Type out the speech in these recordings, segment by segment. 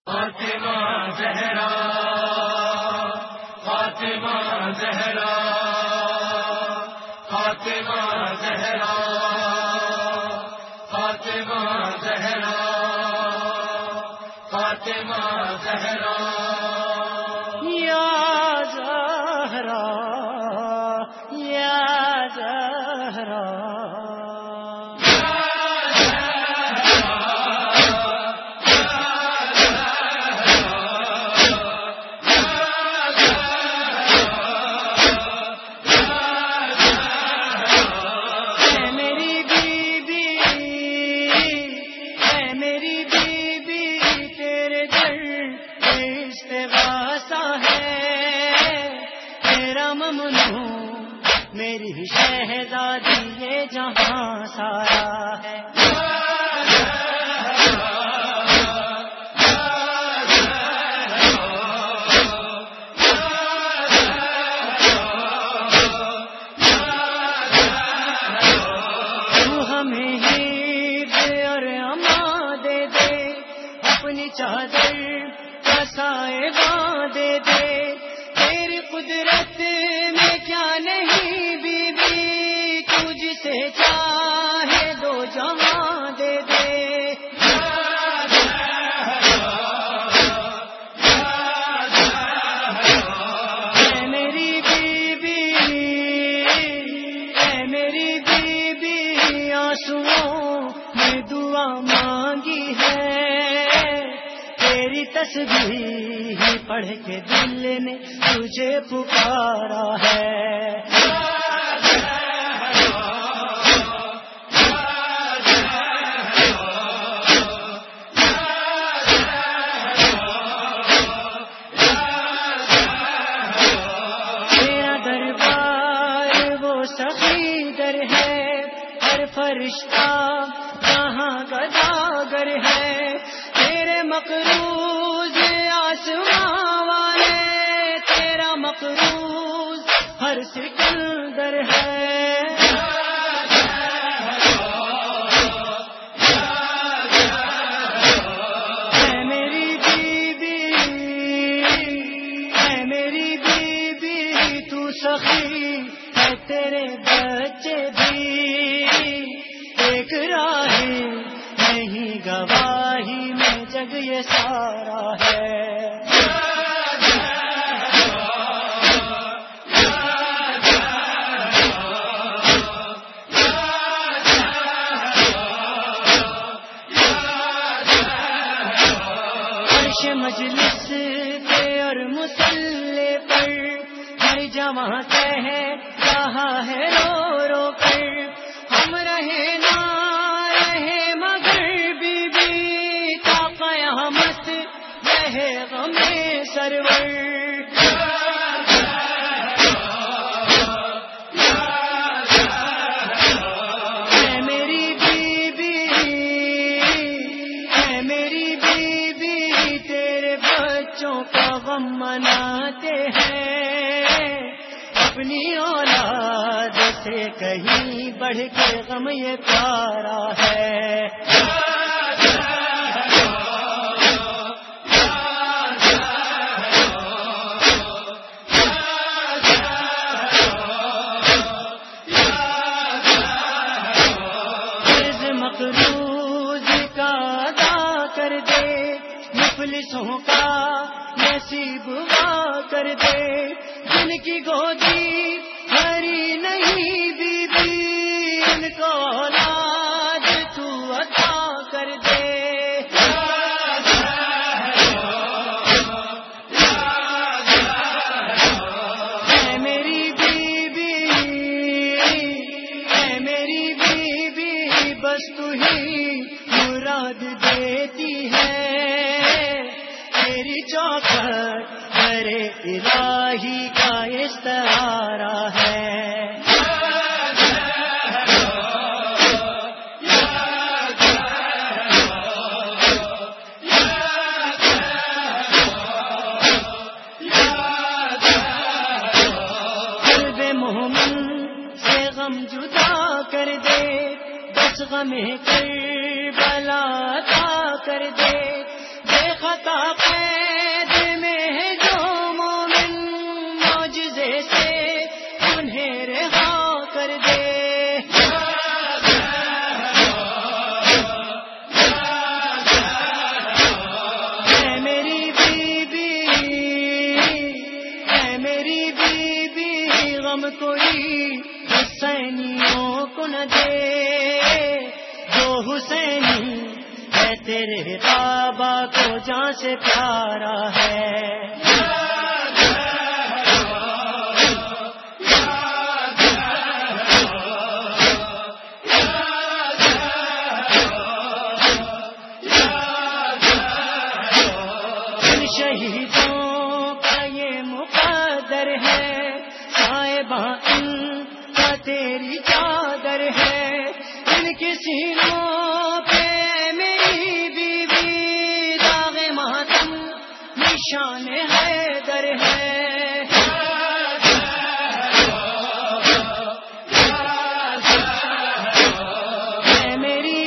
فاطمہ زہرا، فاطمہ زہرا، فاطمہ زہرا، فاطمہ زہرا، فاطمہ زہرا، یا زہرا، یا زہرا، میری شہزادی یہ جہاں سارا ہے، تو ہمیں ہیر اور اما دے دے، اپنی چادر کا سائباں دے دے، تیری قدرت میں کیا نہیں سے چاہے دو جہاں دے دے، اے میری بیوی، اے میری بیوی، آنسوؤں میں دعا مانگی ہے، تیری تسبیح پڑھ کے دل نے تجھے پکارا ہے، فرشتہ کہاں گداگر ہے، تیرے مقروض آسماں والے، تیرا مقروض ہر سکندر ہے، اے میری بیوی، اے میری بیوی، تو سخی ہے، تیرے بچے بھی ایک راہی نہیں، گواہی میں جگ یہ سارا ہے، عرش مجلس پہ اور مصلی پر ہر جماعت ہے، کہا ہے رو رو کر، ہم رہے نہ رہے مگر بی بی، تا قیامت رہے غم سرور، اے میری بیوی، اے میری بیوی، تیرے بچوں کا غم مناتے ہیں، اپنی اولاد سے کہیں بڑھ کے غم یہ پیارا ہے، قرض مقروض کا ادا کر دے، مفلسوں کا نصیب وا کر دے، جن کی گودی بھری نہیں بیوی، ان کو اولاد تو عطا کر دے، اے میری بیوی، اے میری بیوی، بس تو ہی مراد دیتی ہے، تیری چوکھٹ میرے الہی کا استعارہ ہے، قلب مومن سے غم جدا کر دے، بس غم کربلا عطا کر دے، خطا قید میں ہے جو مومن معجزے سے انہیں رہا کر دے. اے میری بیوی غم کوئی حسینیوں کو نہ دے. جو حسینی ہے تیرے بابا کو جان سے پیارا ہے. شہیدوں کا یہ مقدر ہے صاحباں ان کا تیری چادر ہے. ان کے سینوں پہ میری بیوی داغ ماتم نشان حیدر ہے. اے میری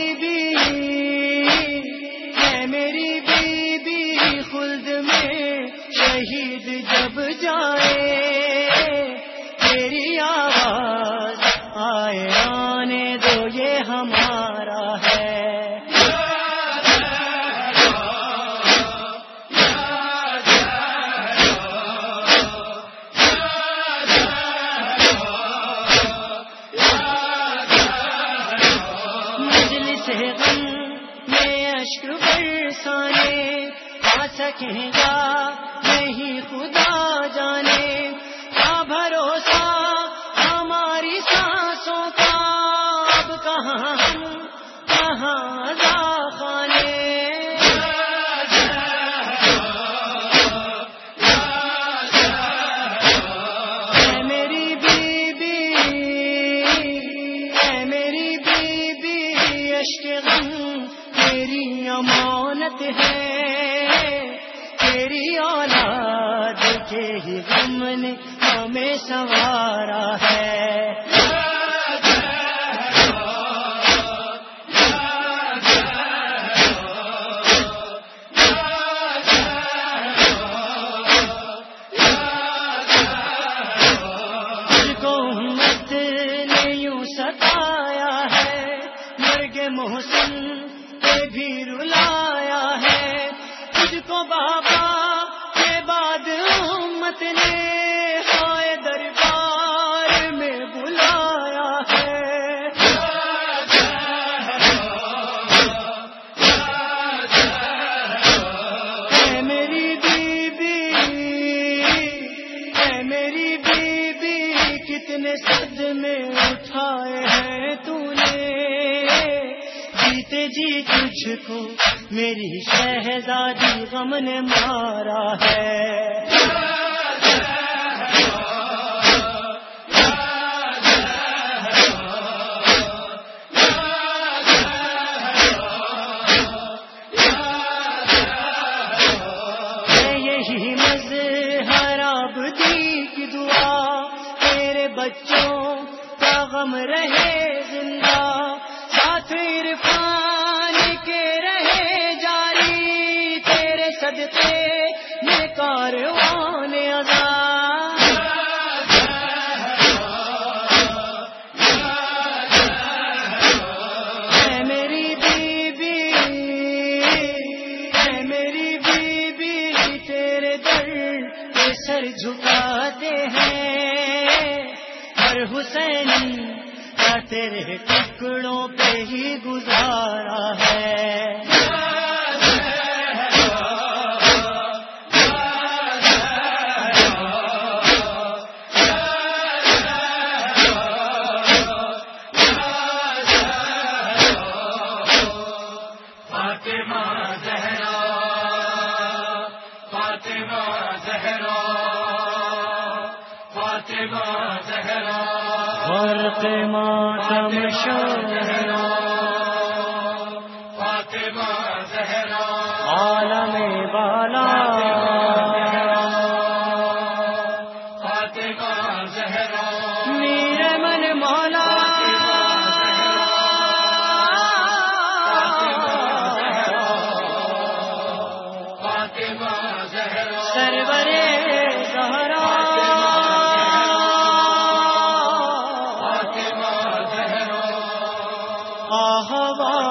بیوی خلد میں شہید جب جائے تیری آواز آئے آنے دو یہ ہمارا ہے. مجلس غم میں اشک برسانے آ سکیں گا نہیں خدا جانے. کیا بھروسہ ہماری سانسوں کا اب کہاں ہم کہاں عزا خانے. اے میری بیوی اشک غم تیری امانت ہے. تیری اولاد کے ہی غم نے ہمیں سنوارا ہے. تجھ کو امت نے یوں ستایا ہے مرگ محسن پہ بھی رلایا ہے. تجھ کو بابا کے بعد امت نے ہائے دربار میں بلایا ہے. اے میری بیوی کتنے صدمے اٹھائے ہیں تو نے. جیتے جی تجھ کو میری شہزادی غم نے مارا ہے. یہی مظہر آبدی کی دعا تیرے بچوں کا غم رہے زندہ. ساتھ عرفان کے رہے جاری تیرے صدقے میں کاروان آزاد. اے میری بیوی تیرے در پہ سر جھکاتے ہیں. ہر حسینی کا تیرے ٹکڑوں پہ ہی گزارا ہے. فاطمہ زہرا فاطمہ زہرا فاطمہ زہرا غرق ماتم شہرا فاطمہ زہرا عالم بالا فاطمہ زہرا میر من مولا فاطمہ زہرا سرور زہرا فاطمہ زہرا آہوال